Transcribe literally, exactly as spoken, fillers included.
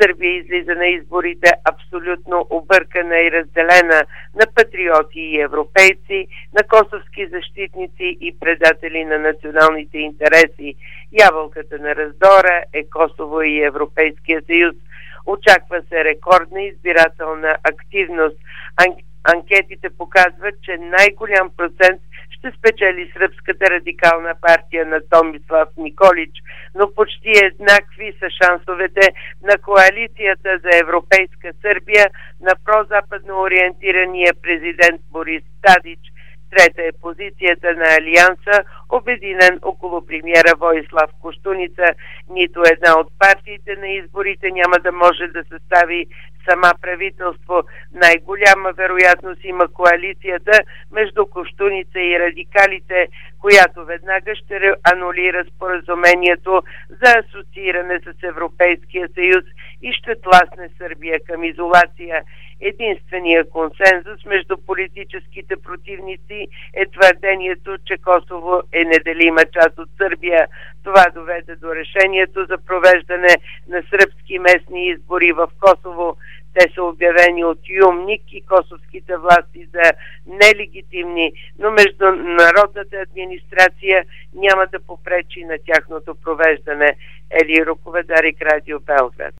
Сърбия излиза на изборите абсолютно объркана и разделена на патриоти и европейци, на косовски защитници и предатели на националните интереси. Ябълката на раздора е Косово и Европейския съюз. Очаква се рекордна избирателна активност. Ан- анкетите показват, че най-голям процент ще спечели Сръбската радикална партия на Томислав Николич, но почти еднакви са шансовете на коалицията за европейска Сърбия на прозападно ориентирания президент Борис Тадич. Трета е позицията на Алианса, обединен около премиера Воислав Кощуница. Нито една от партиите на изборите няма да може да състави сама правителство. Най-голяма вероятност има коалицията между Кощуница и радикалите, която веднага ще анулира споразумението за асоцииране с Европейския съюз и ще тласне Сърбия към изолация. Единственият консенсус между политическите противници е твърдението, че Косово е неделима част от Сърбия. Това доведе до решението за провеждане на сръбски местни избори в Косово. Те са обявени от ЮМНИК и косовските власти за нелегитимни, но международната администрация няма да попречи на тяхното провеждане. Ели Руковедарик, Радио Белград.